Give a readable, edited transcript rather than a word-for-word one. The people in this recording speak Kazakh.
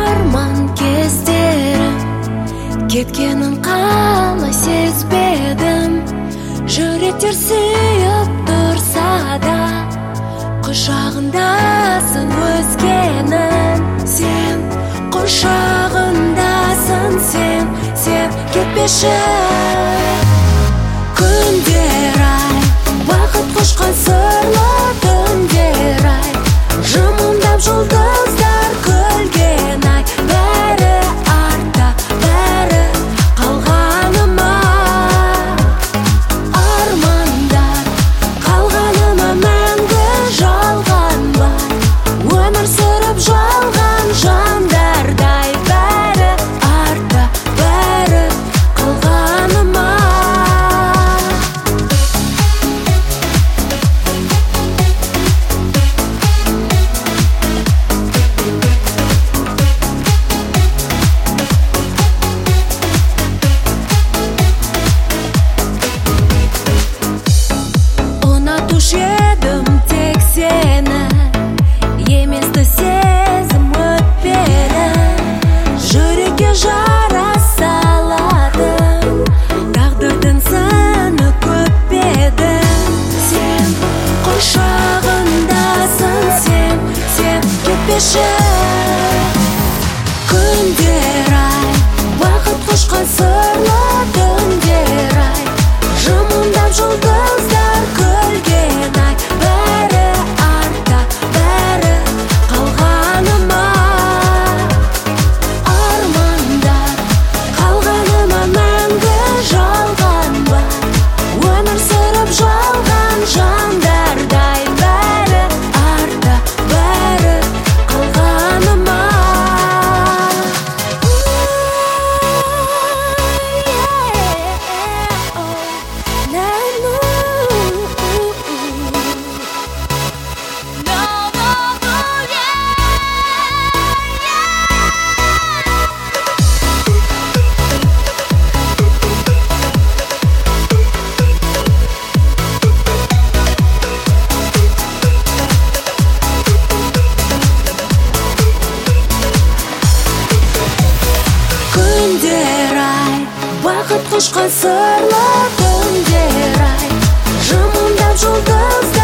арман кездерім кеткенін қалай сезбедім. Жүректер сүйіп тұрса да құшағындасың өзгенің. Сен құшағындасың, сен кетпеші. Күндер ай, бақыт құшқан сырлы түндер ай, жымыңдап жұлдыздар күлген ай. Бәрі артта, бәрі қалғаныма. Армандар қалғаныма мәңгі жалғанбай, өмір сүріп жалған жандардай. Бәрі артта, бәрі қалғаныма. Ұнатушы едім тек сені, еместі сезім өтпеді. Жүрекке жара салатын тағдырдың сыны көп еді. Сен құшағындасың, сен кетпеші. Күндер ай, бақыт құшқан сырлы түндер ай, жымыңдап жұлдыздар күлген ай. Бәрі артта, бәрі қалғаныма. Армандар қалғаныма мәңгі жалғанбай, өмір сүріп жалған жандардай. Бәрі артта, бәрі қалғаныма. Күндер ай, бақыт құшқан сырлы түндер ай, жымыңдап жұлдыз